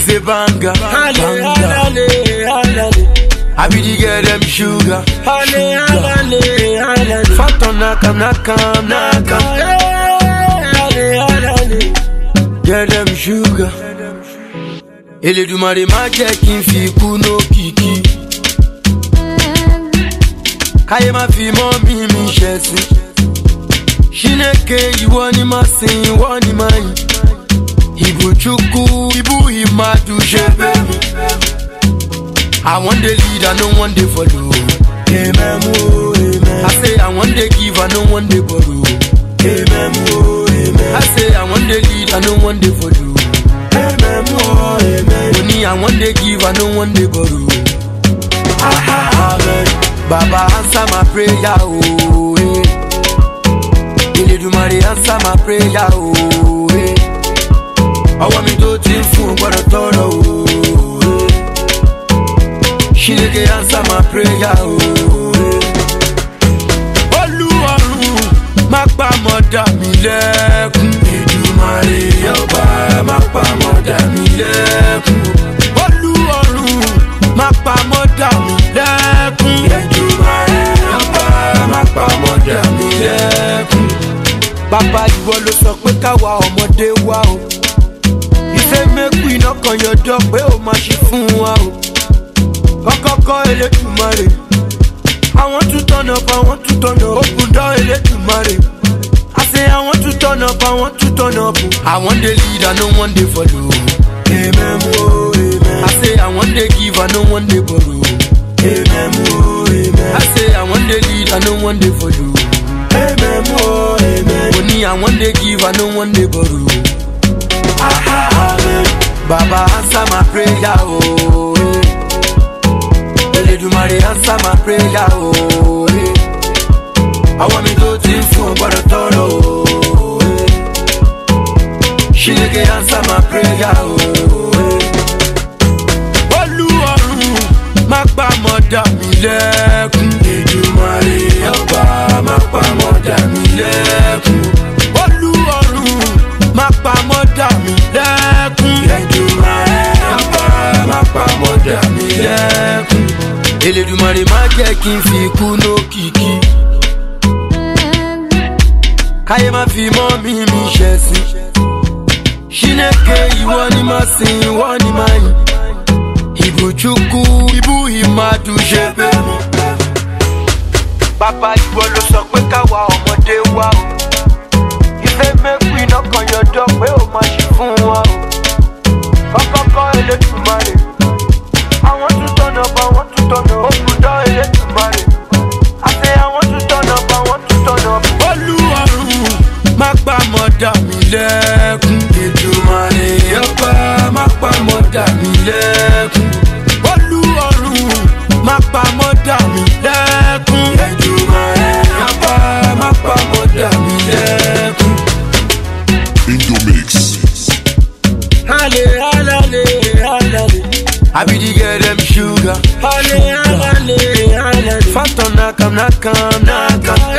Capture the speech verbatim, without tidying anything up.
is a banger. Hale, hale, hale. I be the girl them sugar. Hale, hale, hale. Fat on naka, naka, naka. Hale, hale. Girl them sugar. Elédùmarè má jẹ́ kí n fi ikú no kìkì. Káyé má fi mọ́ mi mi ṣẹ̀sín. Chineke ìwọ ni má sìn, ìwọ ni má yìn. Ibuchukwu ibu imadu ṣebe mi. I want the lead, I no want the follow. Amen, oh, amen. I say I want the give, I no want the borrow. Amen, oh, amen. I say I want the lead, I no want the follow. Amen, oh, amen. Money I want the give, I no want the borrow. Ah, ah, amen. Baba answer my prayer, oh, eh. Elédùmarè answer my prayer, oh, eh. I want me to think for what I thought, oh. She dey answer my prayer, oh. Olúwarun má pa mọ̀dà mi lẹ́kún. Èdùmàrè ọba má pa mọ̀dà mi lẹ́kún. Olúwarun má pa mọ̀dà mi lẹ́kún. Èdùmàrè ọba má pa mọ̀dà mi lẹ́kún. Bàbá ìwọ ló sọ pé káwa ọmọdé wá o. Ìfẹ́ mẹ́kù iná kan yọjọ́ pé ó máa ṣe fún wa o. Kọ́kọ́kọ́ Elédùmarè. I want to turn up, I want to turn up. Open door Elédùmarè. I say I want to turn up, I want to turn up. I want the lead, I no want the follow. Amen, oh, amen. I say I want the give, I no want the borrow. Amen, oh, amen. I say I want the lead, I no want the follow. Amen, oh, amen. Money I want the give, I no want the borrow. Ah, ah, amen. Baba answer my prayer, oh. Elédùmarè answer my prayer, oh, eh. I want me to think for what I thought, oh, eh. She dey answer my prayer, oh, eh. Olúwarun má pa mọ̀dà mi lẹ́kún. Èdùmàrè ọba má pa mọ̀dà mi lẹ́kún. Olúwarun má pa mọ̀dà mi lẹ́kún. Èdùmàrè ọba má pa mọ̀dà mi lẹ́kún. Elédùmarè má jẹ́ kí n fi ikú no kìkì. Káyé má fi mọ́ mi mi ṣẹ̀sín. Chineke ìwọ ni má sìn, ìwọ ni má yìn. Ibuchukwu ibu imadu ṣebe mi. Bàbá ìwọ ló sọ pé káwa ọmọdé wá o. Ìfẹ́ mẹ́kù iná kan yọjọ́ pé ó máa ṣe fún wa o. Kọ́kọ́kọ́ Elédùmarè. I want to turn up, I want to turn up. Open door Elédùmarè. I say I want to turn up, I want to turn up. Olúwarun má pa mọ̀dà mi lẹ́kún. Èdùmàrè ọba má pa mọ̀dà mi lẹ́kún. Olúwarun má pa mọ̀dà mi lẹ́kún. Èdùmàrè ọba má pa mọ̀dà mi lẹ́kún. Indomix. Hale, hale, hale. I be the girl them sugar. Hale, hale, hale. Fat on naka, naka, naka.